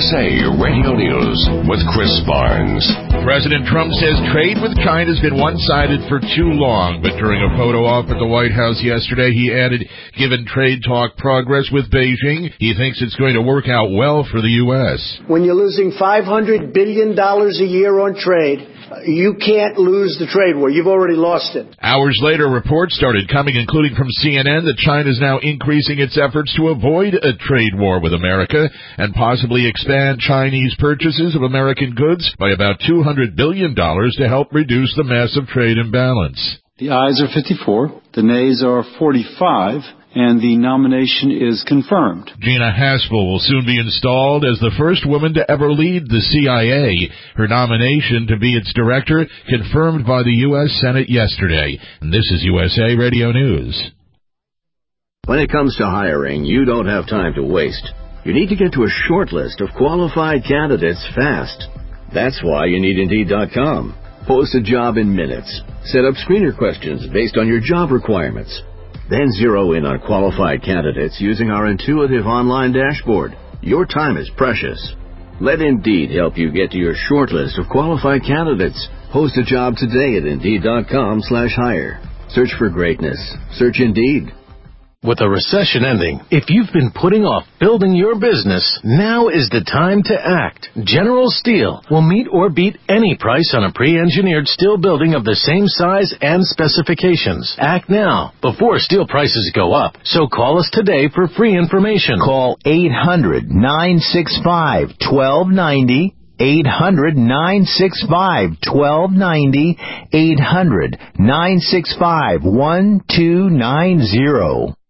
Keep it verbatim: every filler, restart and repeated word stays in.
S A Radio News with Chris Barnes. President Trump says trade with China has been one-sided for too long, but during a photo op at the White House yesterday, he added, given trade talk progress with Beijing, he thinks it's going to work out well for the U S. When you're losing five hundred billion dollars a year on trade, you can't lose the trade war. You've already lost it. Hours later, reports started coming, including from C N N, that China is now increasing its efforts to avoid a trade war with America and possibly expand Chinese purchases of American goods by about two hundred billion dollars to help reduce the massive trade imbalance. The ayes are fifty-four, the nays are forty-five, and the nomination is confirmed. Gina Haspel will soon be installed as the first woman to ever lead the C I A. Her nomination to be its director confirmed by the U S Senate yesterday. And this is U S A Radio News. When it comes to hiring, you don't have time to waste. You need to get to a short list of qualified candidates fast. That's why you need Indeed dot com. Post a job in minutes. Set up screener questions based on your job requirements. Then zero in on qualified candidates using our intuitive online dashboard. Your time is precious. Let Indeed help you get to your short list of qualified candidates. Post a job today at Indeed dot com slash hire. Search for greatness. Search Indeed. With a recession ending, if you've been putting off building your business, now is the time to act. General Steel will meet or beat any price on a pre-engineered steel building of the same size and specifications. Act now, before steel prices go up. So call us today for free information. Call eight hundred, nine six five, one two nine zero. eight hundred, nine six five, one two nine zero. eight hundred, nine six five, one two nine zero.